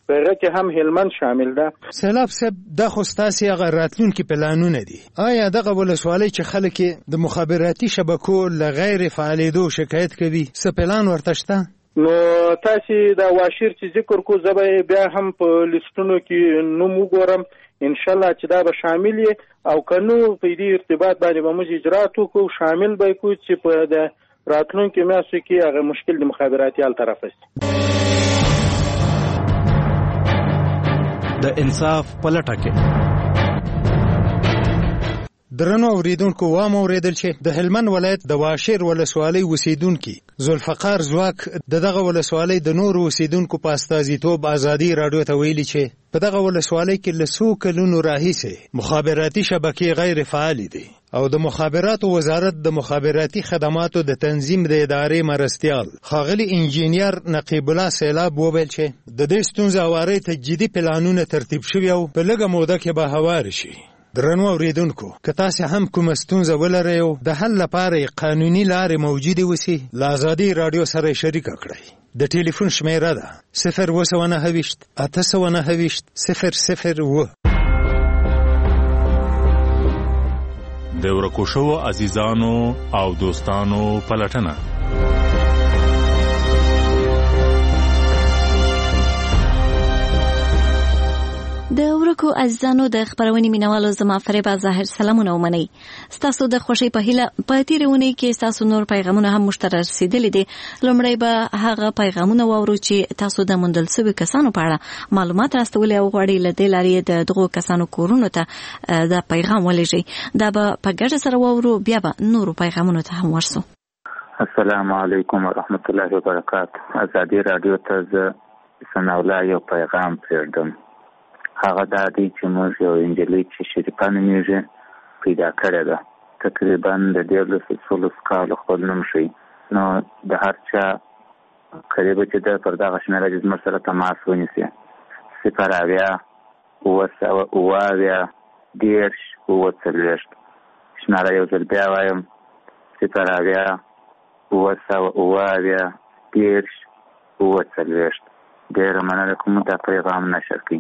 په هغه کې هم هلمند شامل ده. سیلاب صاحب دا خو ستاسې هغه راتلونکي پلانونه دي. آیا دغه ولسوالۍ چې خلک د مخابراتي شبکو له غیر فعالېدو شکایت کوي څه پلان ورته شته؟ نو تاسې د واشیر چې ذکر کو زه به بیا هم په لیستونو کې نوم وګورم انشاءالله چې دا به شامل وي او که نو په دې ارتباط باندې به موږ اجرات وکړو شامل به یې کړو چې په د راتلونکي میاشتو کې هغه مشکل د مخابراتي الطرفه شي. د انصاف پلټه کې درنو اوریدونکو وام اوریدل چې د هلمند ولایت د واشیر ولسوالۍ اوسیدونکي ذوالفقار ځواک دغه ولسوالۍ د نورو اوسیدونکو په استازیتوب ازادي راډیو ته ویلي چې په دغه ولسوالۍ کې له څو کلونو راهیسې مخابراتي شبکې غیر فعالې دي او د مخابراتو وزارت د مخابراتي خدماتو د تنظیم د ادارې مرستیال ښاغلي انجینیر نقیب الله سیلاب وویل چې د دې ستونزې هوارۍ ته جدي پلانونه ترتیب شوي او په لږه موده کې به هوار شي. درنو اوریدونکو که تاسې هم کومه ستونزه ولرئ او د حل لپاره قانوني لارې موجودې وسي له ازادي راډیو سره شریکه کړئ. د ټلیفون شمیره ده 029 829 001. د ورکو شوو عزیزانو او دوستانو پلټنه. د ورکو عزیزانو د خبرونې مینوالو زما فریبه ظاهر سلامونه ومنئ. ستاسو د خوښۍ په هیله په تېرې اونۍ کې ستاسو نور پیغامونه هم موږ ته رسېدلي دي. لومړی به هغه پیغامونه واورو چې تاسو د موندل شویو کسانو په اړه معلومات راستولی او غواړئ له دې لارې د دغو کسانو کورونو ته دا پیغام ولېږئ. دا به په ګډه سره واورو بیا به نورو پیغامونو ته هم ورسو. السلام علیکم ورحمت الله وبرکاته. ازادي راډیو ته زه ثناء الله یو پیغام پرېږدم. هغه دا دی چې موږ یو انجلۍ چې شریفه نومیږي پیدا کړې ده. تقریبا د 13 کالو خپل نوم ښیي. نو د هر چا قریبه چې ده پر دغه شمېره چې زموږ سره تماس ونیسي 0 شمېره یو ځل بیا وایم 0 ډېره مننه کوم دا پیغام نشر کړي.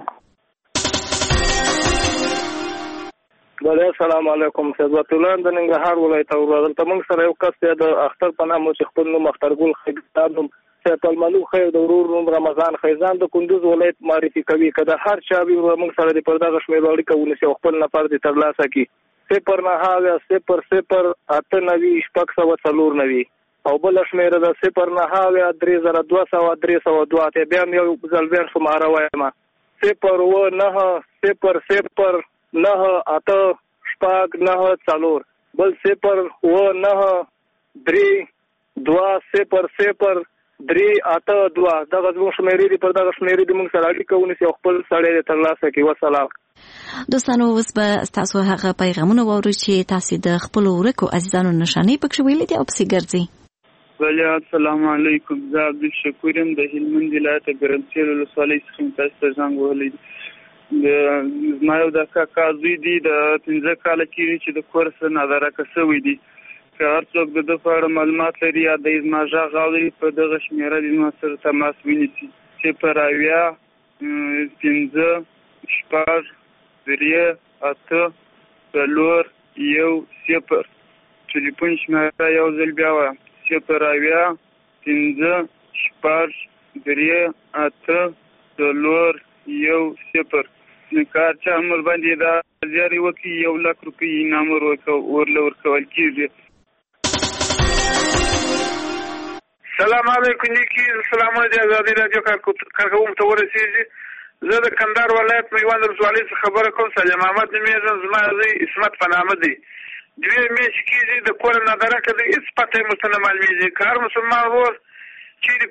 بله السلام علیکم. فیضات الله د ننګرهار ولایت دلته موږ سره یو کس دی د اختر په نامه چې خپل نوم اخترګل خیزان نوم سید الملو خیر د ورور نوم رمضان خیزان د کندوز ولایت معرفي کوي. که د هر چا وي موږ سره د پر دغه شمېر اړیکه ونیسي او خپل نفر دې ترلاسه کړي 09000 او بله شمېره ده 0903302 بیا هم یو ځل بیا شماره وایم 09098 بل 093200382 دغه زموږ شمېرې دي. پر دغه شمېرې دې موږ سره اړیکه ونیسي او خپل سړی دې ترلاسه کړي. وسلام. دوستانو اوس به ستاسو هغه پیغامونه واورو چې تاسې د خپلو ورکو عزیزانو نښانې پکښې ویلي دي او پسې ګرځئ. بله السلام علیکم. زه عبدالشکور یم د هلمند ولایت ګرمسیر ولسوالۍ څخه تاسو ته زنګ وهلی دی. زما یو د کاکا زوی دی د 15 کاله کېږي چې د کور څخه نادارکه شوی دی. که هر څوک د ده په اړه معلومات لري یا د زما غږ اوري په دغه شمېره دې زما سره تماس ونیسي 0 ټلیفون شمېره یو ځل بیا وایم 0 نو کار چا عمر باندې دا زیارې وکړي 1,00,000 روپۍ انعام ورکول کېږي. سلام علیکم نیکی. سلامونه د ازادي راډیو کارکوونکو ته ورسېږي. زه د کندهار ولایت میوند ولسوالۍ څخه خبره کوم. سلیم احمد نومېږم. زما زوی عصمت په نامه دی. 2 میاشتې کېږي د کور نادارکه دی. هېڅ پته یې موږ ته نه معلومېږي. که هر مسلمان ورور چیرې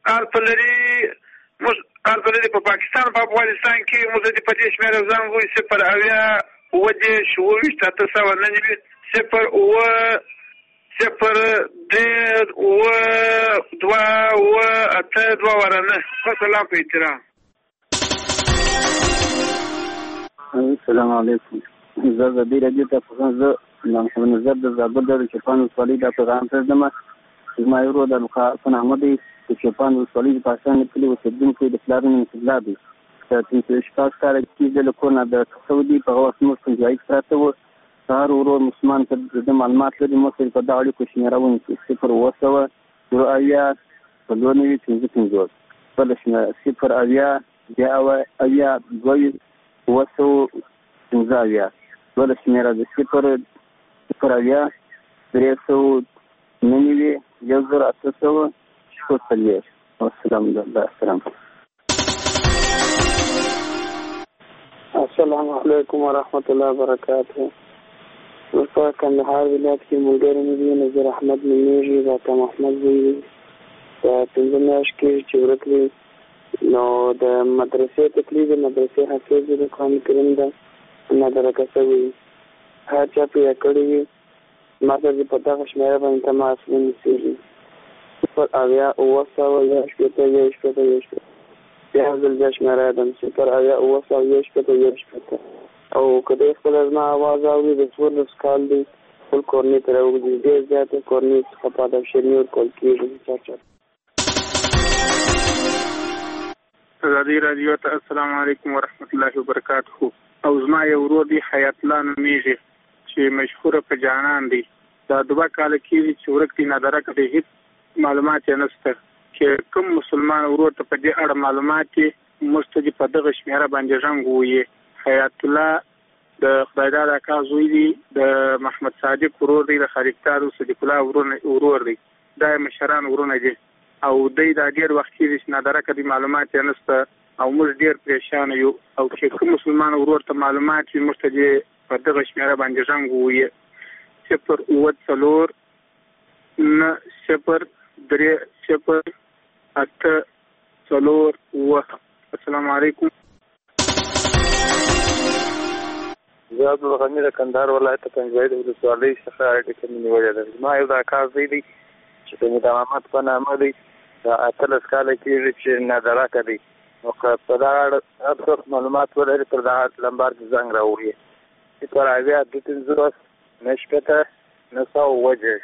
حال په لري په پاکستان په افغانستان کې موږ دې په دې شمېره زنګ وایي 0 ورنه. سلام په احترام. السلام علیکم. زه د دې راډیو ته زه محمد نظر د زابل د چپان ولسوالۍ د پیغام پرېږدم. زما یو ورور د لوخا په نامه دی. د چپان ولسوالۍ د پاکستان کلي اوسېدونکی د پلار نوم الله دی. شپږ کاله کېږي له کور نه د سعودي په هغه وخت موږ کوم ځای کې پراته وو. هر ورور مسلمان ته د معلومات لري موږ په دغه اړیکو شمېره ونیسو 0 بله شمېره 0 بله شمېره د 0 السلام علیکم ورحمۃ اللہ وبرکاتہ. په کندهار ولایت کې ملګری مې دی نظر احمد نومیږي راته محمد زوی دی. په 15 میاشت کې چې ورک دی نو د مدرسې تکلیف د مدرسې حافظ د قرآن کریم ده نادرکه شوی هر چا پرې کړی وي ما ته په دغه شمېره باندې تماس ونیسېږي 0 بیا ځل بیا شمېره یم 0 او که دی خپل زما اواز اوري د 14 کال دی خپل کورنۍ ته راوږدي ډېر زیاته کورنۍ څخه په ادبشرني ورکول کېږي. ازادي راډیو ته السلام علیکم ورحمت الله وبرکاتہ. او زما یو ورور دی حیات الله نومیږي چې مشهوره په جانان دی. دا 2 کاله کېږي چې ورک دی نادرکه دی هېڅ معلومات یې نشته چې کوم مسلمان ورور ته په دې اړه معلومات یې موږ ته په دغه شمېره باندې غږ ووایي. حیات الله د خدای داد اکا زوی دی د محمد صادق ورور دی د خالقتار او صدیق الله ورور دی دا مشران ورونه دي او دوی دا ډېر وخت کېږي چې نادرکه دی معلومات یې نشته او موږ ډېر پریشان یو او چې کوم مسلمان ورور ته معلومات یې موږ ته په دغه شمېره باندې غږ ووایي 0 السلام علیکم. زه عبدالغني د کندهار ولایت پنځوي د ولسوالۍ څخه اړیکه مې نیولې ده. زما یو دا کار دی چې د مداومت په نامه دی د 18 کاله کېږي چې نادرکه دی نو که په دغه اړه هر څوک معلومات ولري پر دغه لمبر کې زنګ راوړي 0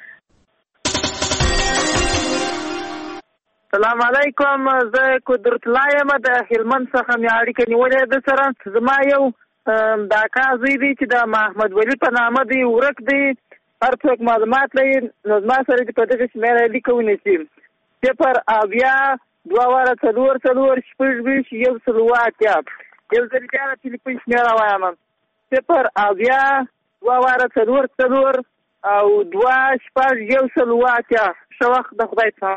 السلام علیکم. زه قدرت الله یم د هلمند څخه مې اړیکه نیولې ده سره. زما یو دا کار زوی دی چې د محمد ولی په نامه دی ورک دی هر څوک معلومات لري نو زما سره دې په دغه شمېره لیکه ونیسي 0 2 4 یو ځل بیا د تلیفون شمېره وایم 0 2 او 2 ښه وخت د خدای څخه.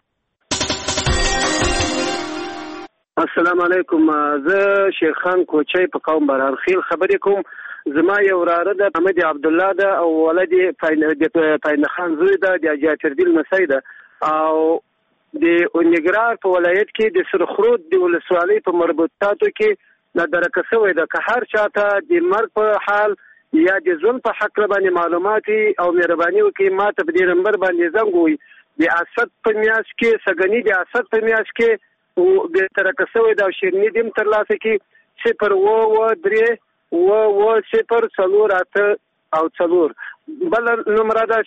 السلام علیکم. زه شیخ خان کوچی په قوم برارخیل خبرې کوم. زما یو وراره ده محمد عبدالله ده او ولد پاین خان زوی ده د جعفردین مسۍ ده او د اونګرار په ولایت کې د سرخرود د ولسوالۍ په مربوطاتو کې نادرکه شوی ده. که هر چاته د مرګ په حال یا د ژوند په حق باندې معلومات او مهرباني وکړي ما ته په دې نمبر باندې زنګ ووایي. د اسد په میاشت کې سګنی د اسد په میاشت کې او د ترکه شوی د شیرنی دیم ترلاسه کې 0 او 4 بل نمبر ده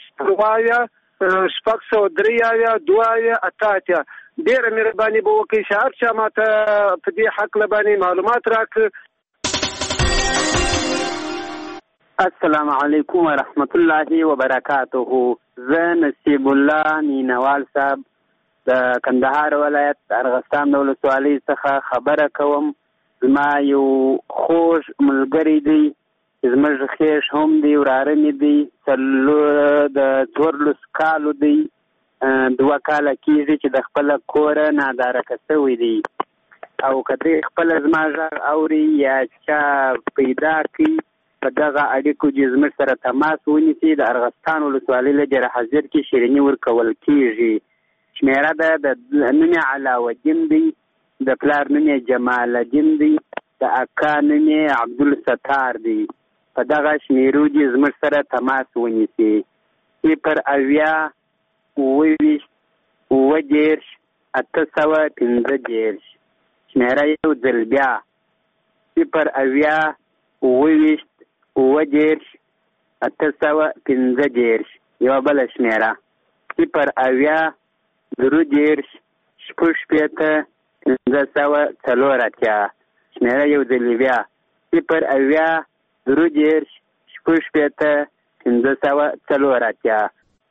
0 ډېر مهرباني به وکړي چې هر چا ماته په دې حق باندې معلومات راکړي. السلام علیکم ورحمت الله وبرکاته. زه نصیب الله مینوال صاحب د کندهار ولایت ارغستان د ولسوالۍ څخه خبره کوم. زما یو خوږ ملګری دی زموږ خیش هم دی وراره مې دی د 14 کالو دی 2 کاله کېږي چې د خپله کوره نادارکه شوی دی او که دی خپله زما غږ اوري یا چا پیدا کړي په دغه اړیکو چې زموږ سره تماس ونیسي د ارغستان ولسوالۍ له جره حاضر کې شیریني ورکول کېږي. شمېره ده د نوم یې علاوالدین دی د پلار نوم یې جمال الدین دی د اکا نوم یې عبدالستار دی. په دغه شمېرو دې زموږ سره تماس ونیسي 0 815 شمېره یو ځل بیا 0 815 یوه بله شمېره 0 0 15 504 شمېره یو ځلې بیا 080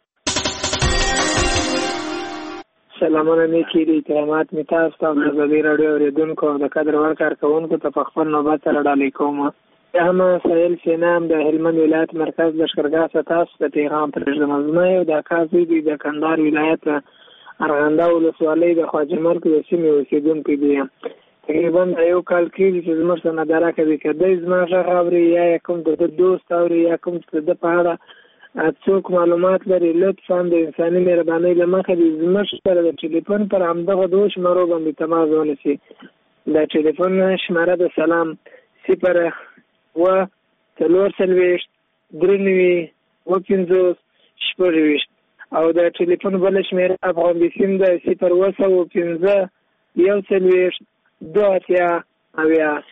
سلامونه نیکي دي کرامات مې تاسو ته د ازادي راډیو اورېدونکو او د قدر وړ کارکوونکو ته په خپل نوبت سره ډالۍ کوم. هم سهیل سینام د هلمند ولایت مرکز لښکرګاه څخه تاسو ته پیغام پرېږدم. زما یو د اکا زوی دی د کندهار ولایت ارغنده ولسوالۍ د خواجه مرګ د سیمې اوسېدونکی دی. تقریبا یو کال کېږي چې زموږ سره ننداره کوي، که دی زما غږ اوري یا کوم د ده دوست اوري یا کوم چې د ده په اړه څوک معلومات لري، لطفا د انساني مهربانۍ له مخې د زموږ سره د ټلیفون پر همدغه دوه شمارو باندې تماس ونیسي. د ټلیفون شماره د سلام 0 و 4 3 9 50 او د ټلیفون بل شمېره افغان بیسیم د 0 15 1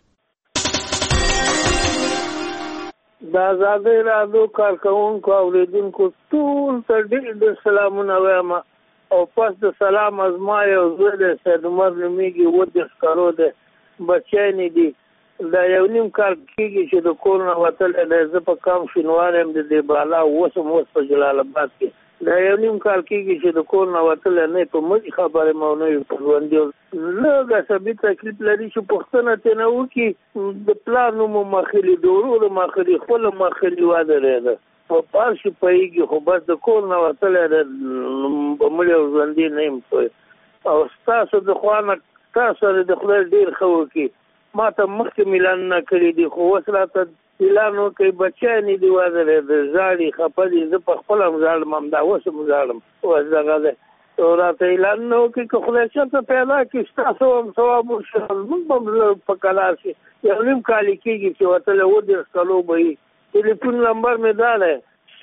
د ازادۍ راډیو کارکوونکو اوریدونکو ټول ته ډېر سلامونه وایم او پس د سلام از ما یو زوی دی سید عمر نومیږي 10 کالو دی بچی دي دا یو نیم کال کېږي چې د کور نه وتلی دی. زه په کام شینوار یم د دې بالا اوس په جلال آباد کې دا یو نیم کال کېږي چې د کور نه وتلی نه په موږ خبرې مو نه وي په ژوندي لږ عصبي تکلیف لري چې پوښتنه ترېنه وکړي د پلار نوم مخلي د ورور مخلي خپله مخلي ودرېده په پار شي پوهېږي خو بس د کور نه وتلی دی په مړي او ژوندي نه یم پوه او ستاسو د خوا نه تاسو سره د خدای ډېر ښه وکړي. ما ته مخکې میلان نه کړي دي خو اوس راته اعلان وکړي بچیانې دي ودرېده ژاړي خفه دي زه په خپله هم ژاړم همدا اوس هم ژاړم اوس دغه دی راته اعلان نه وکړي که خدای چېرته پیدا کړي ستاسو هم ثواب وشي موږ به هم په کلار شي. یو نیم کال کېږي چې وتلی 10 کالو به وي. ټلیفون نمبر مې دا دی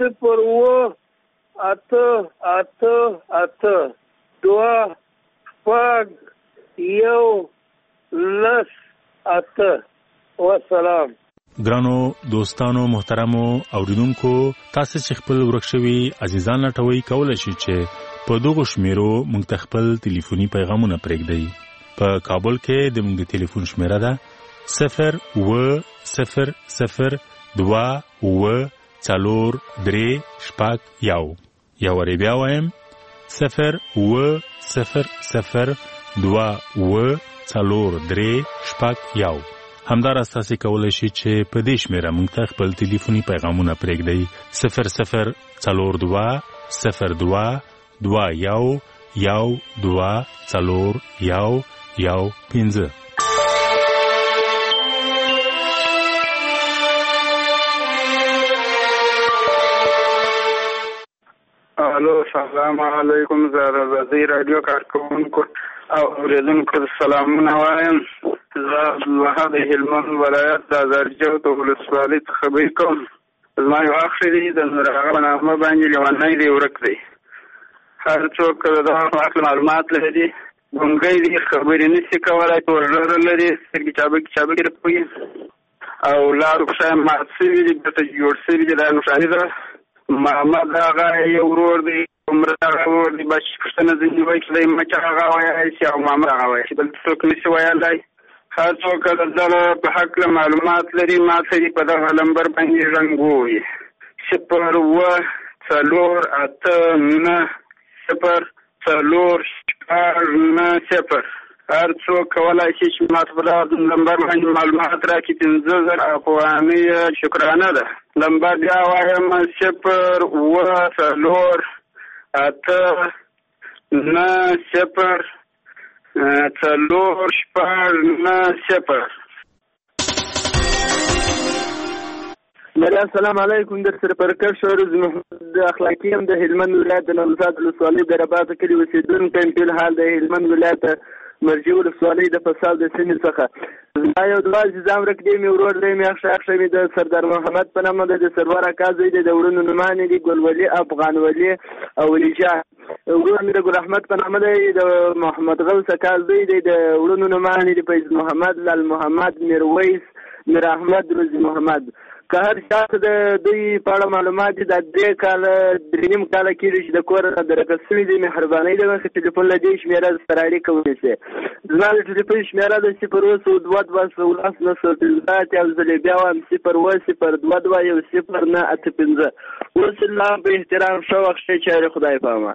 0 والسلام. ګرانو دوستانو محترمو اوریدونکو تاسو چې خپل ورک شوي عزیزان لټوي کولای شئ چې په دغه شمیرو موږ ته خپل ټلیفوني پیغامونه پرېږدئ. په کابل کې د موږ د ټلیفون شمیره ده 0 یو وری بیا وایم 0 همداراز تاسو کولای شئ چې په دې شمیره موږ ته خپل ټلیفوني پیغامونه پرېږدئ 0022122 الو سلام علیکم زه د ازادۍ راډیو کارکوونکو او اوریدونکو سلامونه وایم. زه عبدالوهاب د هلمند ولایت د ازارجو د ولسوالۍ څخه خبرې کوم. زما یو اخ دی د نور هغه په نامه باندې لیونی دی ورک دی. هر څوک د دغه په اړه معلومات لري ګونګی دی خبرې نشي کولی ورژره لري سترګې چابکې راپوي او لارو پښه یې مات شوي دي بېرته جوړ شوي دي. دا نښاني ده محمد هغه یو ورور دی عمره هغه ورور دی بس پوښتنه ځینې وایي چې دی مچ هغه وایي چې او محمد هغه وایي چې دلته څوک نشي ویلی. هر څوک د دغه په هکله معلومات لري ما ته دې په دغه نمبر باندې زنګ ووهي 0 هر څوک کولی شي چې ما ته په دغه نمبر باندې معلومات راکړي 50,000 افغانۍ شکرانه ده. نمبر بیا وایم 0 السلام علیکم. در سره پرکر شورز محمد اخلاقی هم د هلمند ولایت د نوزاد ولسوالۍ د رباط کلي اوسېدونکی یم. په حال د هلمند ولایت مرجع ولسوالۍ د فصل د سیمې څخه زما یو دوه عزیزان ورک دی مې ورور دی مې اخښه مې د سردار محمد په نامه د سرور اکا زوی دی د وړونو نومانې دي ګلولي افغان ولي او ولي جان. ورور مې د ګل احمد په نامه دی د محمد غوث اکا زوی دی د وړونو نومانې دي فیض محمد لال محمد میرویس میر احمد روزي محمد. که هر چاته د دوی په اړه معلومات دي دا 3 کاله 3.5 کاله کېږي چې د کور نه درکړل شوي دي مهربانۍ د مخې ټلیفون له دې شمېره سره اړیکه ونیسئ. زما د ټلیفون شمېره د 022 او زه بیا وایم 02022100985. اوس الله په احترام ښه وخت شئ چارې خدای په امان.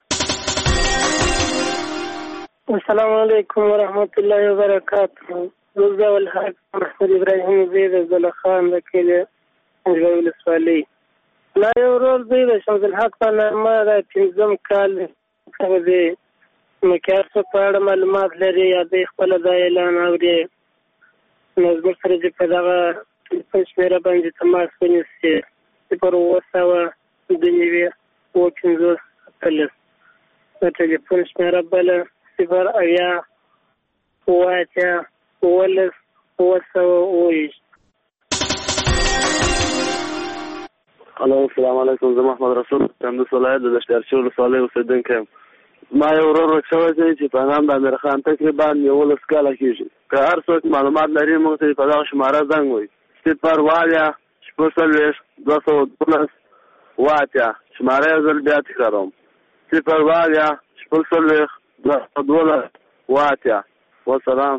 السلام علیکم ورحمت الله وبرکاته. زه الحق محمد ابراهیم زید عبدالله خان د کلي انجوی ولسوالۍ. لا یو ورور دی د شمس الحق په نامه د 5م کال هغه دی مکیار څه په اړه معلومات لري یا د خپله دا اعلان اوري نو زموږ سره چې په دغه ټلیفون شمېره باندې تماس ونیسي 0202950 د ټلیفون شمېره بله 080 الو السلام علیکم. زه محمد رسول کندوز ولایت د دشتارچي ولسوالۍ اوسېدونکی یم. ما یو ورور ورک شوی دی چې په نام د امیر خان تقریبا 19 کاله کېږي. که هر څوک معلومات لري موږ ته په دغه شماره زنګ ووایي 020 240 شماره یې زه بیا تکراروم 020 240 والسلام.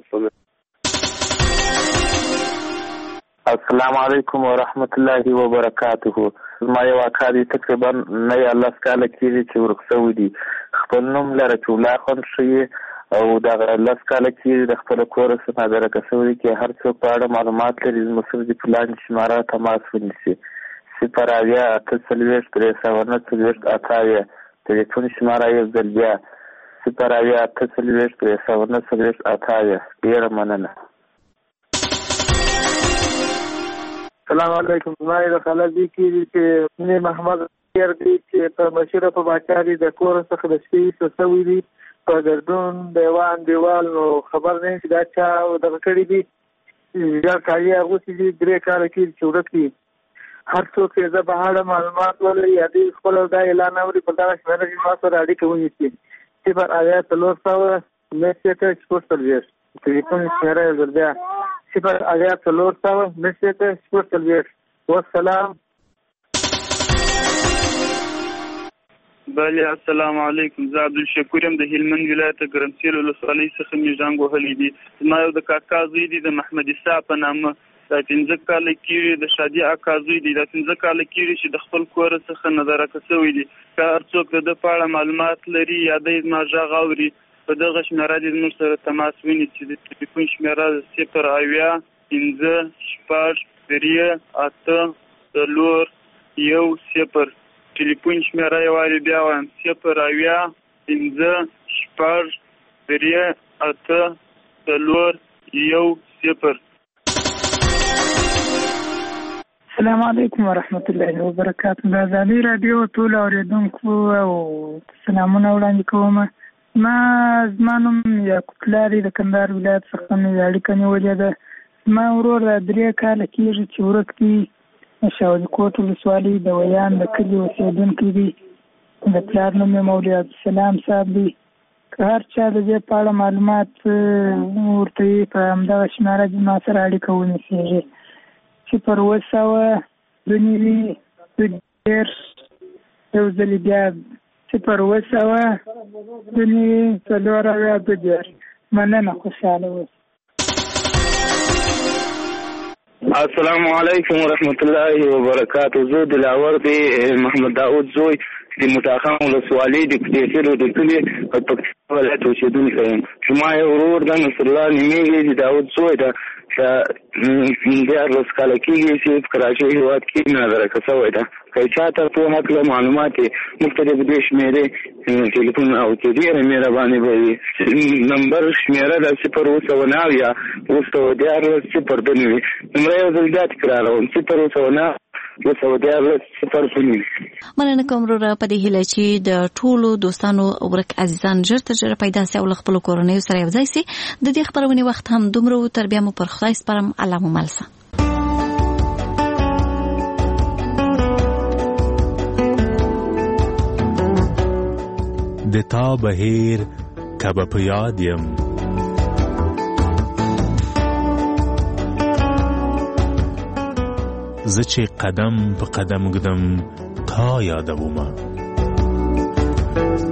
السلام علیکم ورحمت الله وبرکاته. ما یو اکا دی تقریبا 19 کاله کېږي چې ورک شوی دی. خپل نوم لره چې الله خوند ښیي او دغه 10 کاله کېږي د خپل کور څخه درکه شوی دی چې هر څوک په اړه معلومات لري زموږ سره د پلان شماره تماس ونیسي 080 ټلیفون شماره یې ځل بیا 080 ډېره مننه. السلام علیکم. زما د خلک دی کېږي چې محمد خیر دی چې په مشیره په باچاري د کور څخه د شپې څه شوي دي په ګردون دیوال نو خبر نه چې دا چا دغه کړي دي یا کالي اغوستي دي 3 کاله کېږي چې ورک دي. هر څوک یې زه په اړه معلومات ولري یا دوی خپل دا اعلان اوري په دغه شمېره کې ما سره اړیکه ونیسي 080 ټلیفون شمېره یې زر بیا 080 والسلام. بله السلام علیکم. زه عبدالشکور یم د هلمند ولایت ګرمسیر ولسوالۍ څخه مې زنګ وهلی دی. زما یو د کاکا زوی دی د محمد عیسی په نامه دا 15 کاله کېږي د شادي اکا زوی دی دا 15 کاله کېږي چې د خپل کور څخه نه درکه شوی دی. که هر څوک د ده په اړه معلومات لري یا دی زما غږ اوري په دغه شمېره دې زموږ سره تماس ونیسي. د ټلیفون شمېره 080 ټلیفون شمېره یې وارې بیا وایم 080 السلام علیکم ورحمت الله وبرکاته. د ازادي راډیو ټول اوریدونکو او سلامونه وړاندې کوم. زما نوم یعقوب لاري د کندهار ولایت څخه مې اړیکه نیولې ده. زما ورور 3 کاله کېږي چې ورک دی. شاولی کوټ ولسوالۍ د ویان د کلي اوسېدونکی دی. د پلار نوم یې مولوي عبدالسلام صاحب دی. که هر چا د دې په اړه معلومات ورته وي په همدغه شماره کې ما سره اړیکه ونیسېږي 020 یو ځلې بیا 020 مننه خوشحاله اوسئ. السلام علیکم ورحمت الله وبرکاته. زه دلاور دی محمد داود زوی د متاخم ولسوالۍ د پټېسلو د کلي په پکتیا ولایت اوسېدونکی یم. زما یو ورور ده نصر الله نومېږي د داود زوی ده 14 کاله کېږي چې په کراچۍ هېواد کې نادرکه شوی ده. که چاته په هکله معلومات یې موږ ته د دې شمېرې ټلیفون او چې ډېره مهرباني به وي. نمبر شمېره ده 020 214 نمره یو ځل بیا تکراروم 020 مننه کوم وروره په دې هیله چې د ټولو دوستانو ورک عزیزان ژر تر ژره پیدا سي او له خپلو کورنیو سره یو ځای سي. د دې خپرونې وخت هم دومره و. تر بیا مو پر خدای سپارم. الله مو مل شه. د تا بهیر کبه په یاد یم زه چې قدم په قدم ږدم تا یادومه